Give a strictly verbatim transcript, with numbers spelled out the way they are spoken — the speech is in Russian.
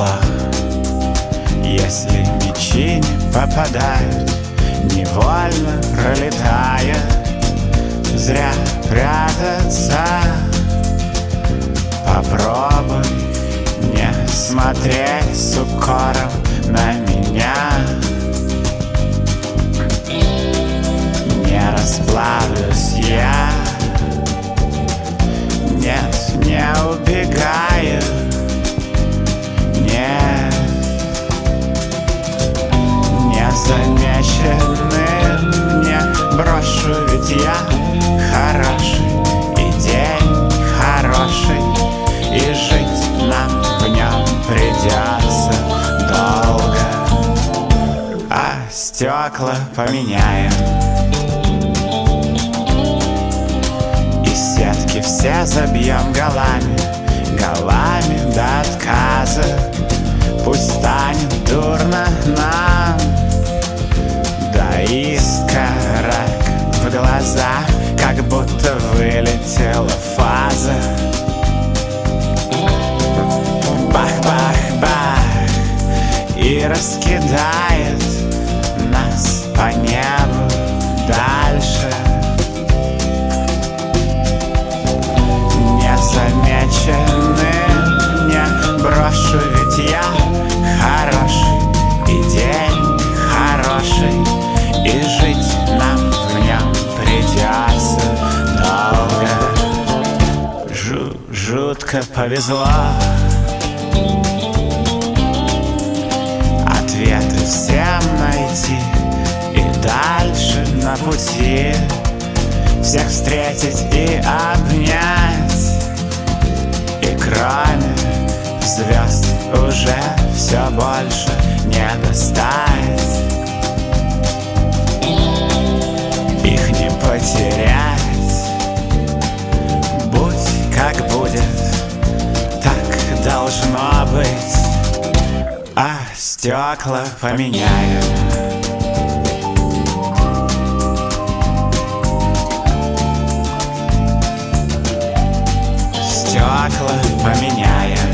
стекла. Если мечи не попадают, невольно пролетая, зря прятаться. Попробуй не смотреть с укором на меня. Не расплавлюсь я, нет, не убегаю, нет, незамеченным не брошу, ведь я хороший, и день хороший, и жить нам в нем придется долго, а стекла поменяем. И сетки все забьем голами, голами до отказа. Пусть станет дурно нам, да искорок в глазах, как будто вылетела фаза. Бах-бах-бах, и раскидает нас по небу дальше. Незамеченным не брошу, ведь я хороший, и день хороший, и жить нам в нем придется долго. Жу жутко повезло. Ответы всем найти и дальше на пути всех встретить и обнять. И кроме звезд уже все больше не достать. Их не потерять. Будь как будет, так должно быть, а стекла поменяем. Стекла поменяем.